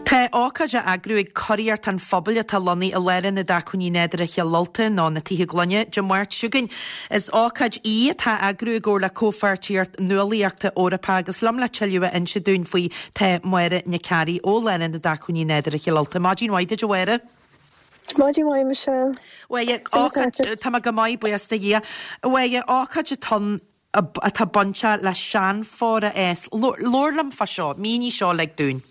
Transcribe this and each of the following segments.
Tá ácaid a agrú ag choíart an fphobal tá lonaí a leirin na dacuní néidir a chealta ná na tithe glonne de muirt siúgain is ácaid í tá agrú ggóir le cófartíart nualaíachta órapá agus lom le teilú in se dún faoi tá muire na cearí ó leirin na dacuní néidir a chealta. Mádín waide de bhhaire? Mádín waide, Michelle. Weige ácaid tá go maiid buasta gí. Weige ácaid tan a tá bonse le sean fóra es. Lorlam fa seo, míní seo le dún.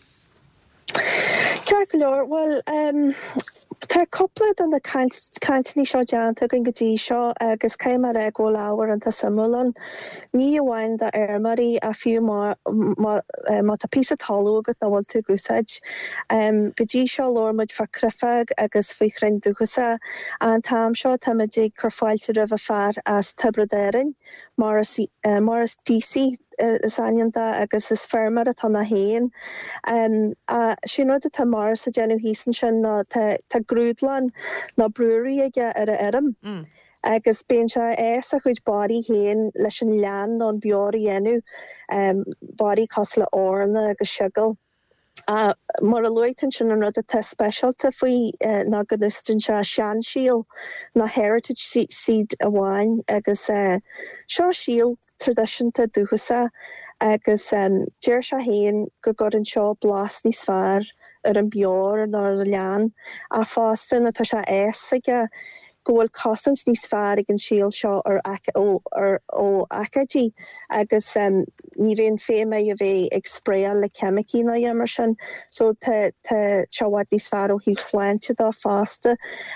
Ceir well, tá coppla an na cantaní seo deanta gon go dtí seo agus céimar ag go láhar an tá samúlan. Ní bhhain de marí a fiú má tá písa talú agat na bhfuil tú gúsaid. Go dtí seo lormuid fa crifag agus faoi chrein dúchasa an tám seo tá muid ag churfáilte rih fear as tibredéirin Morris DC Sanyanta agus is fermar atá na héin. Sin rud tá Morris a genú hísan sin tá grúdlan na brewery aige ar a erim. Agus ben se a chuid body héin leis an lean an beorí ennu body cosla orna agus sigil. Mar a loitan sin an rud a te specialta faoi na godustin se sean síl na heritage seed a bháin agus seo síl traditionta dúchasa agus deir se héin go god an seo blas níos fearr ar an beor ná a lean a fástan a tá se aige gohfuil costans níos fearr ag an síl seo ó acadí agus ní réon féime a bheith ag spréal le chemicí na dhémar sin so tá seohhaid níos fearr ó híh sláinte dá fásta.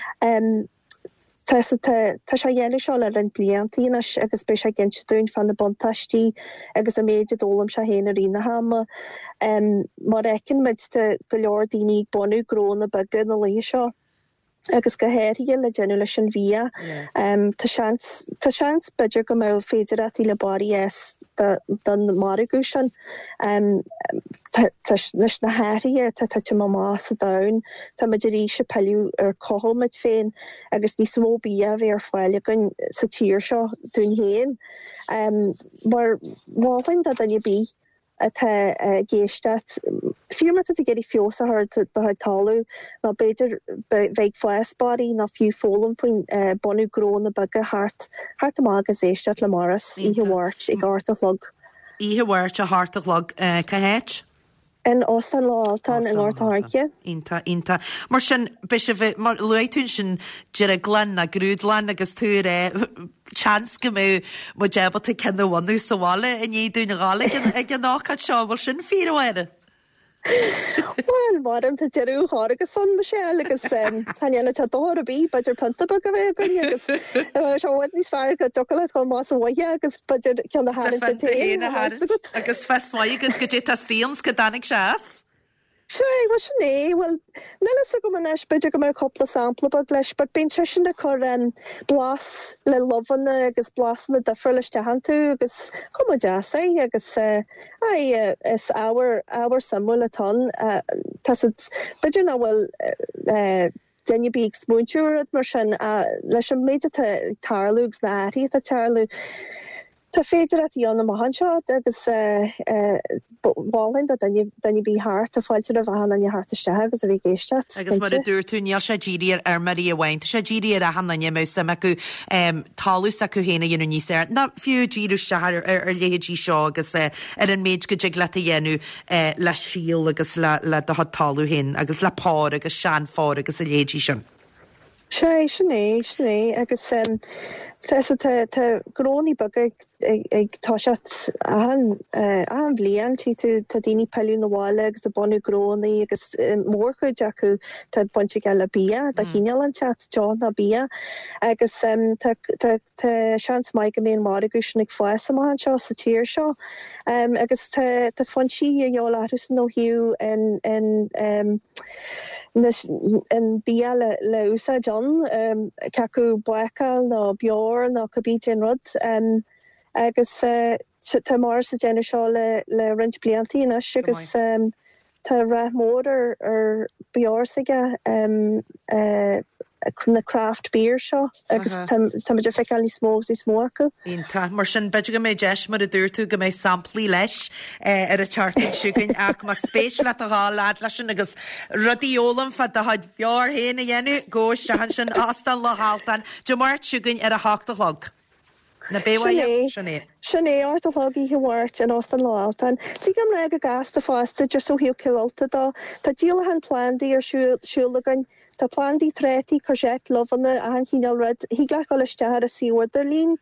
Tá sé dhéanú seo le an blianttaí agus be sé ginse dún fan na bontáistí agus a méidir dólam se héana rína hama. Mar ecin muid go leor daoine bonú grón a bagad na lí seo. Agus go héirí le genú leis an bhí. Tá seans beidir go mbeidh féidir atí le barí don marigú sin. Leis na háirí tá más a dain, tá meidir ríise peiliú ar cohalmid féin agus ní smó bí a bhí ar fáile gon sa tír seo dún héin. Mar máhain dat an bí atá géisteat fiú mat a géirí fiosa haar talú na beidir bheith fleisbáí na fiú fólam faoin bonú grón na bagad hart agus éisteat le maras ihe bhhairt ag ártalog. Ihe bhhairt a hartalog cahéit? In Ostan Láaltan in Orthaartje. Inta. Mar sin mar luitún sin dear a glen na grúdlan agus túr chans go mú mu débal cin bhhaú saháile in dún gála ag an náchad seo bhil sin fíorhhaire. Well, madam tá dearú háragus san Michelle agus taile te dóir a bí beidir punta bag a bheith gon agus seohhaid níos fearr go dola chu más bhaithe agus beidir cean na hána agus fesmáid go dtí tá stíons go danig seas? Well sinné, well nelas go man beidir go mé coppla sampla bag leis, but ben sin de chur blas le lofanna agus blasna difriúil leis dehanú agus cum deasa agus is áhar samúil atá beidir na bhfuil Denne bí smúintúir mar sin leis an méide tarlúgs na áí a tarlú. Tá féidir at í anna mahan seo agus bháin a danne bí hart a fáilte a bhhan an hartiste agus a bhí géisteat. Agus mar a dúirtúníal sé ddíir ar marí a bhaint, sé ddíir a hanna mé sem acu talús acu héna dhéanú níos na fiú ddíú seair ar léhédí seo agus ar an méid go dig le a dhéanú le síl agus le do talú hin agus le pá agus sean fá agus a léhédí sin. Sinné agus tá gróní bag ag táisiat an bblian tí tú tá daoine peiliú na bháile agus a bonú grónaí agus mórchuid acu tá bunte geile bí a híineal an chat John na bí agus tá seans maiid go mbeon margus nig foias amán seo sa tíir seo agus tá fontí a dheol áras nó hiú in bia le úsa John cacu buacail nó beor nó cabíte rud agus tá mar sa déine seo le rint blianttí agus tá ra mór ar beor saige na craft beer seo agus tá feáil ní smós í smóca. Ínta mar sin beidir go méid deis mar a dúirtú go méid samplaí leis ar a charting siúgain ach má spéis le a gála lei sin agus rudíolalam fa a haid bhear héna dhéennn ggóis han sin astal le háaltain de mar siúgain ar a háachtalog. Na béhaile Sinné ort a logí hihaart an os an láaltan. Tí gam le a gasta fásta just so hiú kilolta dá. Tá díla han plandaí ar siúlagan Tá plandí trétí courgette lofanna a han híál red híglach go leistear a síwaidirlín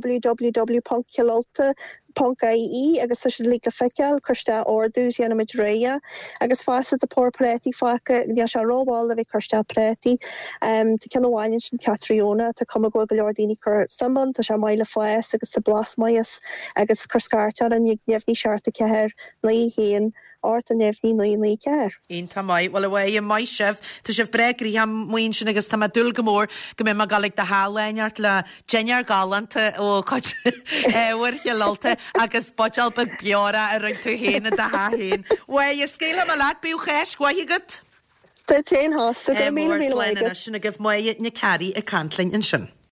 www.kilolta.ie agus tá lí a feiceal chusta ordús dhéanamid réia agus fásta a pór préti facha ne se róháil a bheith chusta préti Tá cean bhhain sin Catriona tá cum go leordíní chur samban tá se meile foies agus sa blas maias agus chuscartear an nefhní searta ceir naí héan ort a nefhní naí ceir. Ínta mai well bhfu mai sibh tá sibh bregraí am muon sin agus tá dul gomór go mé mar galig de háleineart le Jennear galanta ó chuirche lolta agus botal bag beora a roiint tú héna de hahéin. Bhfu scéile a leat bíú chéis goigad? Tá té hásta go mí sinna gibh muid na carí a cantlainn in sin.